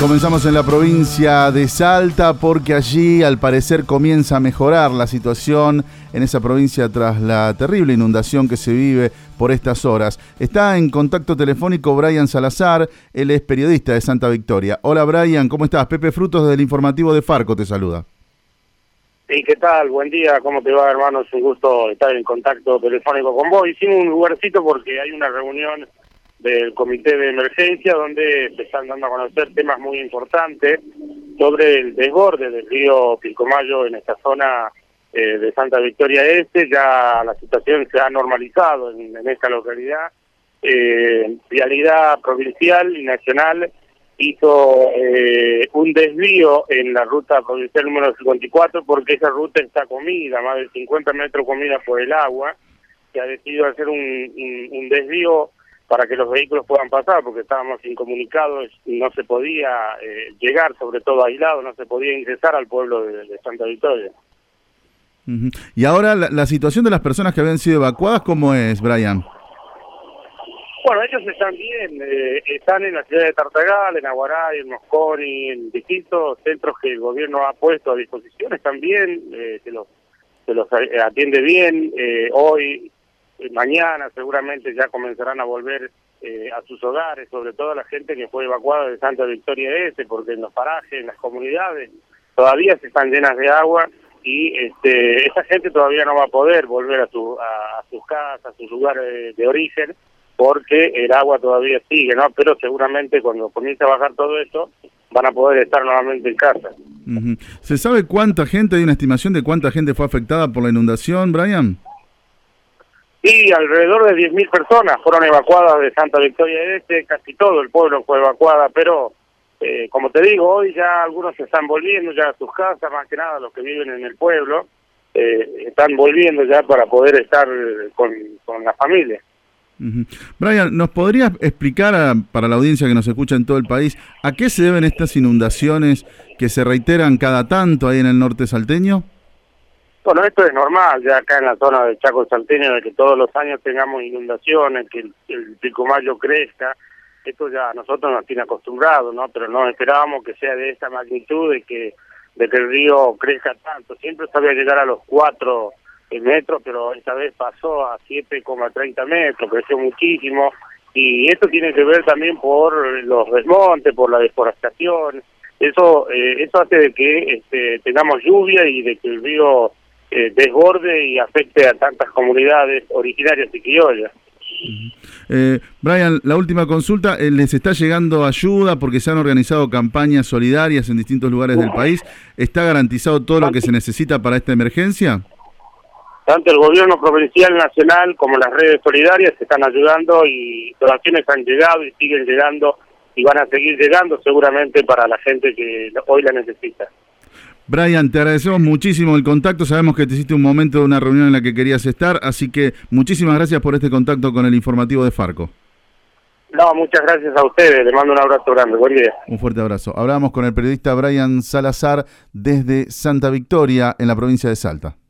comenzamos en la provincia de Salta porque allí al parecer comienza a mejorar la situación en esa provincia tras la terrible inundación que se vive por estas horas. Está en contacto telefónico Brian Salazar, él es periodista de Santa Victoria. Hola Brian, ¿cómo estás? Pepe Frutos del informativo de Farco te saluda. Sí, ¿qué tal? Buen día, ¿cómo te va, hermano? Es un gusto estar en contacto telefónico con vos. Hicimos un lugarcito porque hay una reunión del comité de emergencia donde se están dando a conocer temas muy importantes sobre el desborde del río Pilcomayo en esta zona de Santa Victoria Este. Ya la situación se ha normalizado en esta localidad. Vialidad provincial y nacional hizo un desvío en la ruta provincial número 54 porque esa ruta está comida, más de 50 metros comida por el agua. Se ha decidido hacer un desvío para que los vehículos puedan pasar, porque estábamos incomunicados y no se podía llegar, sobre todo aislado, no se podía ingresar al pueblo de Santa Victoria. Uh-huh. Y ahora la situación de las personas que habían sido evacuadas, ¿cómo es, Brian? Bueno, ellos están bien, están en la ciudad de Tartagal, en Aguaray, en Mosconi, en distintos centros que el gobierno ha puesto a disposición, están bien, se los atiende bien, hoy, mañana seguramente ya comenzarán a volver a sus hogares, sobre todo la gente que fue evacuada de Santa Victoria Este, porque en los parajes, en las comunidades, todavía se están llenas de agua y esa gente todavía no va a poder volver a sus casas, a sus lugares de origen, porque el agua todavía sigue, ¿no? Pero seguramente cuando comience a bajar todo esto, van a poder estar nuevamente en casa. Uh-huh. ¿Se sabe cuánta gente, hay una estimación de cuánta gente fue afectada por la inundación, Brian? Sí, alrededor de 10.000 personas fueron evacuadas de Santa Victoria Este, casi todo el pueblo fue evacuada, pero como te digo, hoy ya algunos se están volviendo ya a sus casas, más que nada los que viven en el pueblo, están volviendo ya para poder estar con la familia. Uh-huh. Brian, ¿nos podrías explicar para la audiencia que nos escucha en todo el país a qué se deben estas inundaciones que se reiteran cada tanto ahí en el norte salteño? Bueno, esto es normal ya acá en la zona del Chaco salteño, de que todos los años tengamos inundaciones, que el Pilcomayo crezca. Esto ya a nosotros nos tiene acostumbrados, ¿no? Pero no esperábamos que sea de esta magnitud, de que el río crezca tanto. Siempre sabía llegar a los 4 metros, pero esta vez pasó a 7,30 metros, creció muchísimo. Y esto tiene que ver también por los desmontes, por la deforestación. Eso hace de que tengamos lluvia y de que el río desborde y afecte a tantas comunidades originarias y criollas. Brian, la última consulta, ¿les está llegando ayuda porque se han organizado campañas solidarias en distintos lugares del país? ¿Está garantizado todo lo que se necesita para esta emergencia? Tanto el gobierno provincial, nacional, como las redes solidarias se están ayudando y donaciones han llegado y siguen llegando y van a seguir llegando seguramente para la gente que hoy la necesita. Brian, te agradecemos muchísimo el contacto, sabemos que te hiciste un momento de una reunión en la que querías estar, así que muchísimas gracias por este contacto con el informativo de Farco. No, muchas gracias a ustedes, les mando un abrazo grande, buen día. Un fuerte abrazo. Hablábamos con el periodista Brian Salazar desde Santa Victoria, en la provincia de Salta.